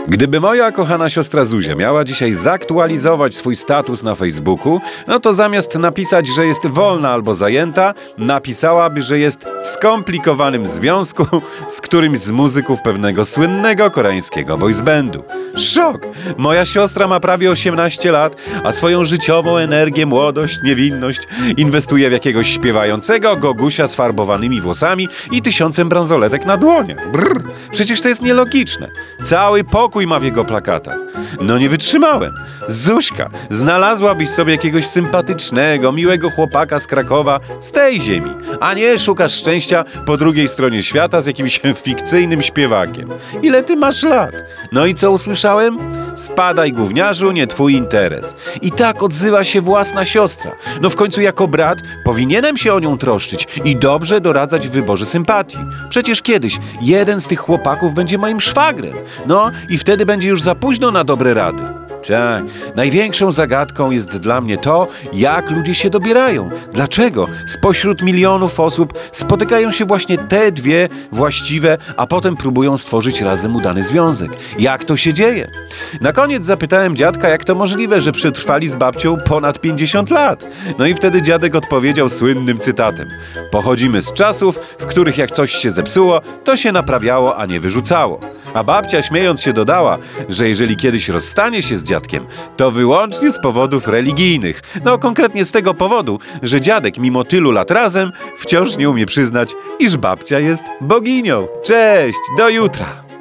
Gdyby moja kochana siostra Zuzia miała dzisiaj zaktualizować swój status na Facebooku, no to zamiast napisać, że jest wolna albo zajęta, napisałaby, że jest w skomplikowanym związku z którymś z muzyków pewnego słynnego koreańskiego boys bandu. Szok! Moja siostra ma prawie 18 lat, a swoją życiową energię, młodość, niewinność inwestuje w jakiegoś śpiewającego gogusia z farbowanymi włosami i 1000 bransoletek na dłoniach. Brrr, przecież to jest nielogiczne. Cały pokój ma w jego plakatach. No nie wytrzymałem. Zuśka, znalazłabyś sobie jakiegoś sympatycznego, miłego chłopaka z Krakowa z tej ziemi, a nie szukasz szczęścia po drugiej stronie świata z jakimś fikcyjnym śpiewakiem. Ile ty masz lat? No i co usłyszałem? Spadaj, gówniarzu, nie twój interes. I tak odzywa się własna siostra. No w końcu jako brat powinienem się o nią troszczyć i dobrze doradzać w wyborze sympatii. Przecież kiedyś jeden z tych chłopaków będzie moim szwagrem. No i wtedy będzie już za późno na dobre rady. Tak, największą zagadką jest dla mnie to, jak ludzie się dobierają. Dlaczego spośród milionów osób spotykają się właśnie te dwie właściwe, a potem próbują stworzyć razem udany związek? Jak to się dzieje? Na koniec zapytałem dziadka, jak to możliwe, że przetrwali z babcią ponad 50 lat. No i wtedy dziadek odpowiedział słynnym cytatem: pochodzimy z czasów, w których jak coś się zepsuło, to się naprawiało, a nie wyrzucało. A babcia śmiejąc się dodała, że jeżeli kiedyś rozstanie się z dziadkiem, to wyłącznie z powodów religijnych. No konkretnie z tego powodu, że dziadek mimo tylu lat razem wciąż nie umie przyznać, iż babcia jest boginią. Cześć, do jutra!